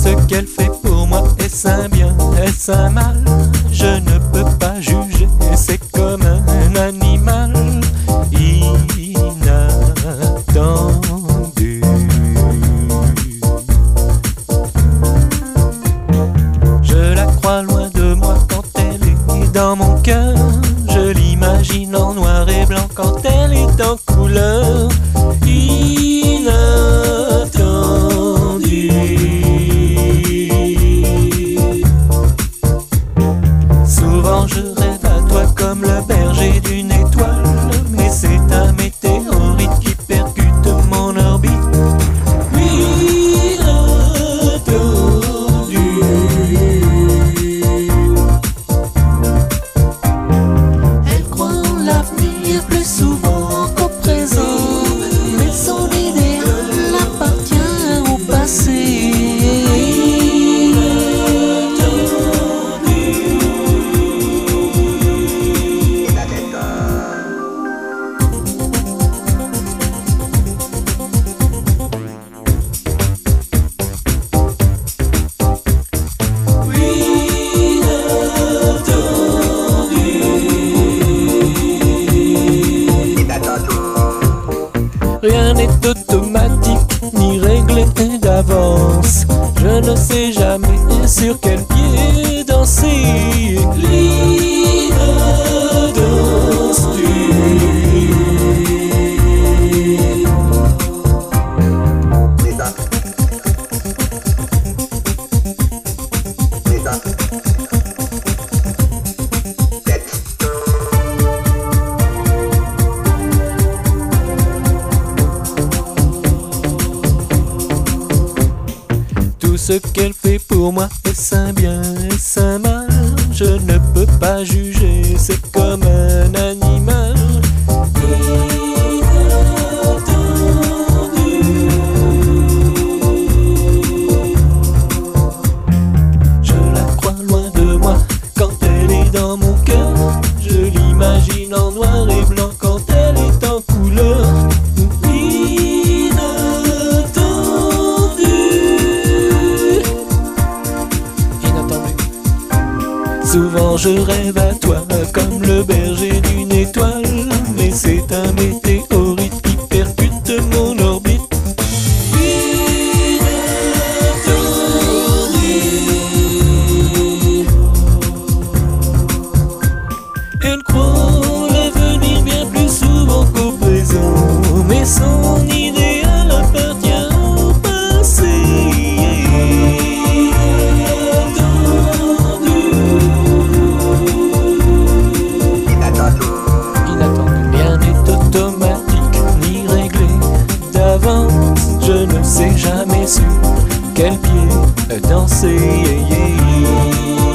ce qu'elle fait pour moi, est-ce un bien, est-ce un mal? Je ne peux pas juger, c'est comme un animal inattendu. Je la crois loin de moi quand elle est dans mon cœur. Je l'imagine en noir et blanc quand elle est en couleur. Inattendu. Souvent je rêve à toi comme le berger d'une étoile, mais c'est un météorite qui percute mon orbite. Inattendu. Elle croit en l'avenir plus souvent qu'au présent, mais son idéal appartient au passé. Rien n'est automatique ni réglé d'avance. Je ne sais jamais sur quel pied danser. Tout ce qu'elle fait pour moi, est-ce un bien, est-ce un mal? Je ne peux pas juger, c'est comme un animal inattendu. Je la crois loin de moi quand elle est dans mon cœur. Je l'imagine en noir et blanc quand elle est en couleur. Souvent je rêve à toi comme le berger d'une étoile, mais c'est un météorite qui percute mon orbite. Inattendu. Elle croit l'avenir bien plus souvent qu'au présent, mais son idéal appartient au passé. Je ne sais jamais sur quel pied danser.